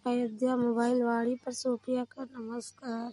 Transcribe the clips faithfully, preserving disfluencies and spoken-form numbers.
Ayodhya mobile वाड़ी पर Sophia का नमस्कार।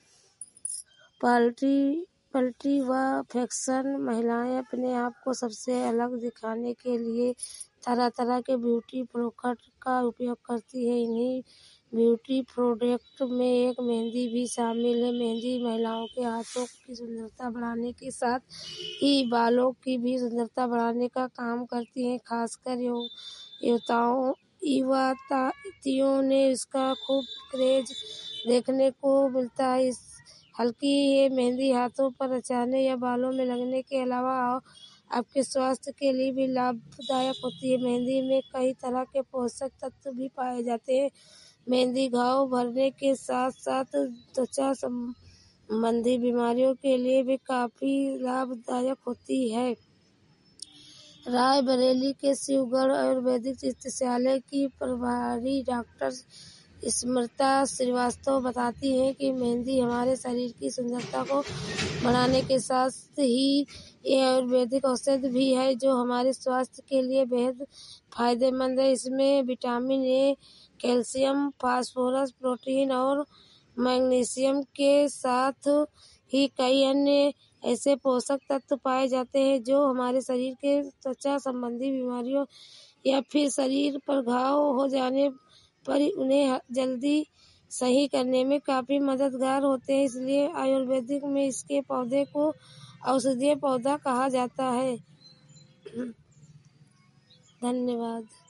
पॉल्ट्री पॉल्ट्री व फैशन महिलाएं अपने आप को सबसे अलग दिखाने के लिए तरह तरह के ब्यूटी प्रोडक्ट का उपयोग करती है। इन्हीं ब्यूटी प्रोडक्ट में एक मेहंदी भी शामिल है। मेहंदी महिलाओं के हाथों की सुंदरता बढ़ाने के साथ ही बालों की भी सुंदरता बढ़ाने का काम करती है। खासकर युवताओं युवतियों ने इसका खूब क्रेज देखने को मिलता है। इस हल्की ये मेहंदी हाथों पर रचाने या बालों में लगने के अलावा आपके स्वास्थ्य के लिए भी लाभदायक होती है। मेहंदी में कई तरह के पोषक तत्व भी पाए जाते हैं। मेहंदी घाव भरने के साथ साथ त्वचा संबंधी बीमारियों के लिए भी काफी लाभदायक होती है। रायबरेली के शिवगढ़ आयुर्वेदिक चिकित्सालय की प्रभारी डॉक्टर स्मृता श्रीवास्तव बताती हैं कि मेहंदी हमारे शरीर की सुंदरता को बढ़ाने के साथ ही ये आयुर्वेदिक औषधि भी है जो हमारे स्वास्थ्य के लिए बेहद फायदेमंद है। इसमें vitamin A, calcium, phosphorus, protein और मैग्नीशियम के साथ ही कई अन्य ऐसे पोषक तत्व पाए जाते हैं जो हमारे शरीर के त्वचा संबंधी बीमारियों या फिर शरीर पर घाव हो जाने पर उन्हें जल्दी सही करने में काफी मददगार होते हैं। इसलिए आयुर्वेदिक में इसके पौधे को औषधीय पौधा कहा जाता है। धन्यवाद।